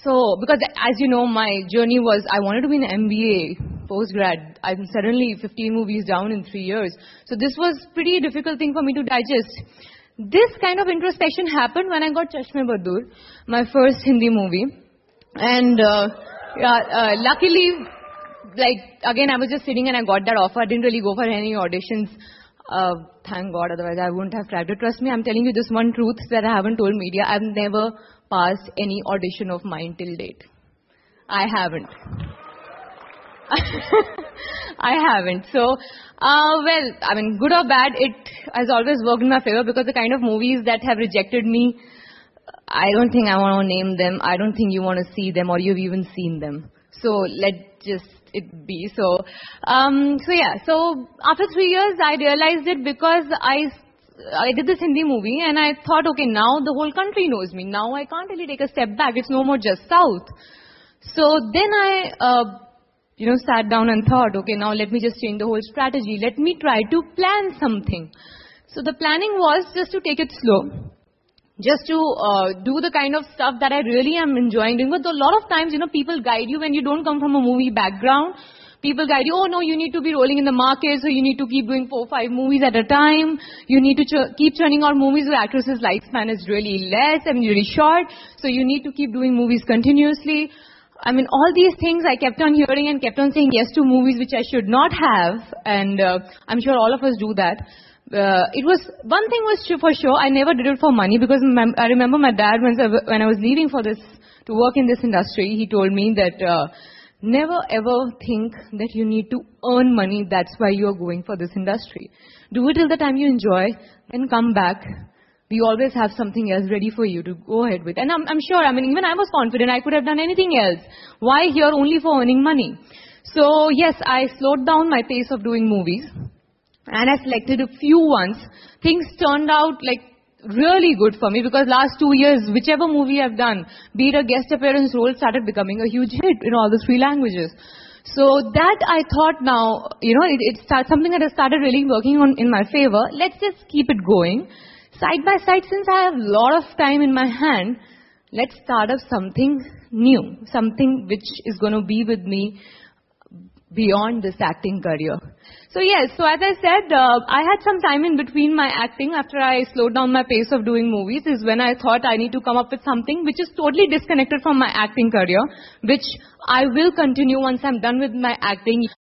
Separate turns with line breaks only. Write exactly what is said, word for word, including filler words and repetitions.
So, because as you know, my journey was, I wanted to be an M B A post-grad. I'm suddenly fifteen movies down in three years. So this was pretty difficult thing for me to digest. This kind of introspection happened when I got Chashme Badur, my first Hindi movie. And uh, yeah, uh, luckily, like, again, I was just sitting and I got that offer. I didn't really go for any auditions. Uh, thank God, otherwise I wouldn't have tried to. Trust me, I'm telling you this one truth that I haven't told media. I've never passed any audition of mine till date. I haven't. I haven't. So, uh, well, I mean, good or bad, it has always worked in my favor because the kind of movies that have rejected me, I don't think I want to name them. I don't think you want to see them or you've even seen them. So, let just it be. So, um, so yeah. So, after three years, I realized it because I I did this Hindi movie and I thought, okay, now the whole country knows me. Now I can't really take a step back. It's no more just South. So then I, uh, you know, sat down and thought, okay, now let me just change the whole strategy. Let me try to plan something. So the planning was just to take it slow. Just to uh, do the kind of stuff that I really am enjoying doing. But a lot of times, you know, people guide you when you don't come from a movie background. People guide you, oh no, you need to be rolling in the market, so you need to keep doing four, five movies at a time. You need to ch- keep churning out movies where actresses' lifespan is really less and really short. So you need to keep doing movies continuously. I mean, all these things I kept on hearing and kept on saying yes to movies which I should not have. And uh, I'm sure all of us do that. Uh, it was, one thing was for sure, I never did it for money because my, I remember my dad, when I, when I was leaving for this, to work in this industry, he told me that, uh, never ever think that you need to earn money, that's why you are going for this industry. Do it till the time you enjoy, then come back. We always have something else ready for you to go ahead with. And I'm, I'm sure, I mean, even I was confident I could have done anything else. Why here only for earning money? So yes, I slowed down my pace of doing movies. And I selected a few ones. Things turned out like really good for me because last two years, whichever movie I've done, be it a guest appearance role, started becoming a huge hit in all the three languages. So that I thought now, you know, it, it started, something that has started really working on in my favor. Let's just keep it going. Side by side, since I have a lot of time in my hand, let's start up something new. Something which is going to be with me beyond this acting career. So yes, so as I said, uh, I had some time in between my acting after I slowed down my pace of doing movies is when I thought I need to come up with something which is totally disconnected from my acting career, which I will continue once I'm done with my acting.